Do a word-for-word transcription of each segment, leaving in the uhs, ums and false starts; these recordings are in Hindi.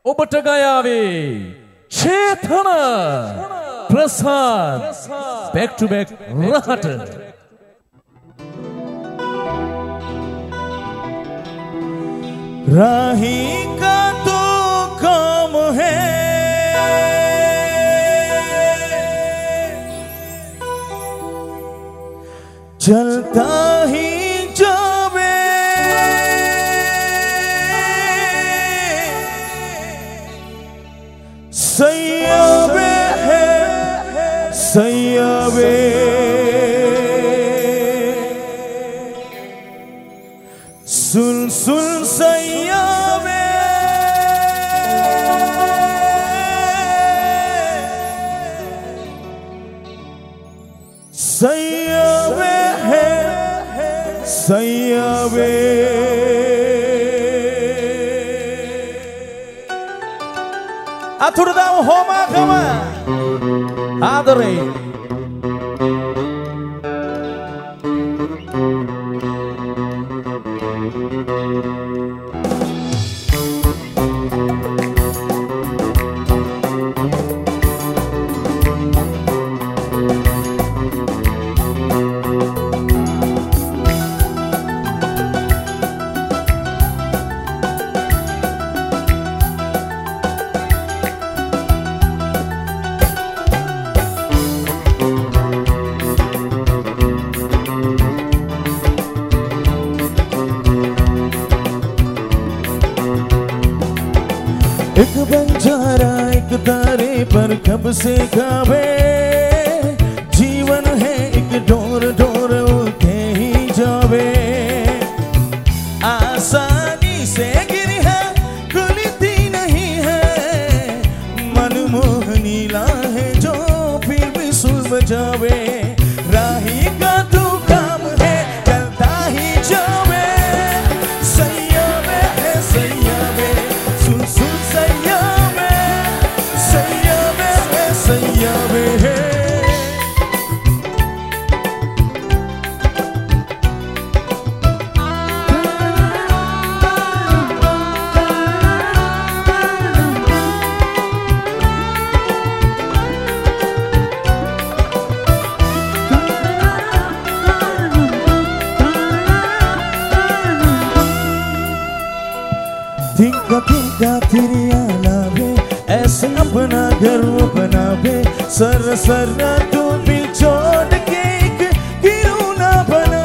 ඔබට ගයාවේ චේතන ප්‍රසාද් back to back රහට राही का तो काम है चलता ही जावे सैयावे है सैयावे सुन सुन सैयावे सैयावे है सैयावे अथुरदाम होमा खमा आदरे एक बंजारा एक तारे पर कब से गावे जीवन है एक डोर डोर उठे ही जावे आसानी से गिरी है खुलती नहीं है मनमोहनी है जो फिर भी सुलझ जावे राही का तू काम है चलता ही जावे सैयावे है सैयावे सुन सुन सैयावे सैयावे है सैयावे है तिनका तिनका तिरिया लावे ऐसे अपना घर वो बनावे सर सर तू भी छोड़ के एक क्यों ना बना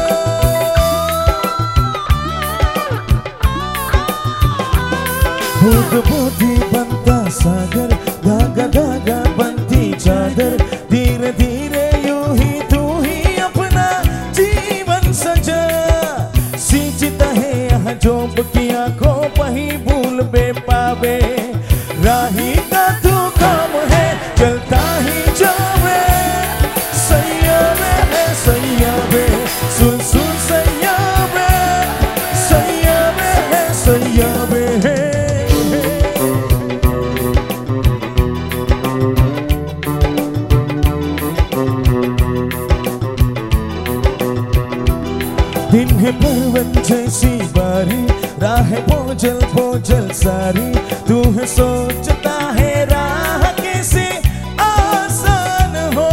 बूंद बूंदी बनता सागर धागा धागा बनती चादर धीरे धीरे यूं ही तू ही अपना जीवन सजा सींचता है यहाँ जोब की आंखों वही भूल बे पावे राही का तू काम है चलता ही जावे सैयावे है सैयावे सुन सुन सैयावे सैयावे है सैयावे है दिन है पर्वत जैसी बारी राह बोझल बोझल सारी तू है सोचता है राह कैसे आसान हो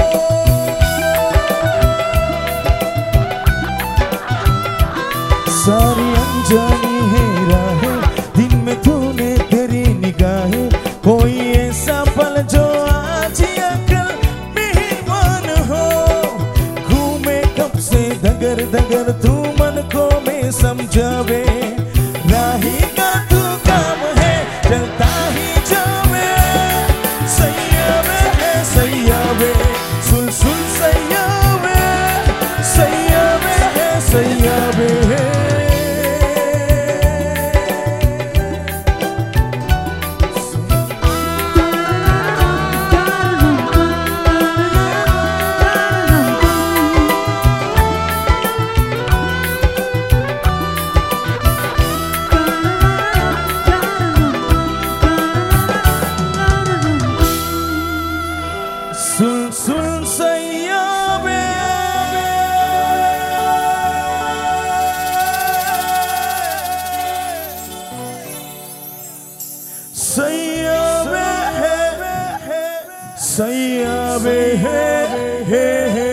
सारी अनजानी है राह दिन में तूने तेरी निगाहें कोई ऐसा पल जो आज अकल मेहमान हो घूमे कब से दगर दगर तू मन को में समझावे राही का तू काम है सैया वे है सैया वे है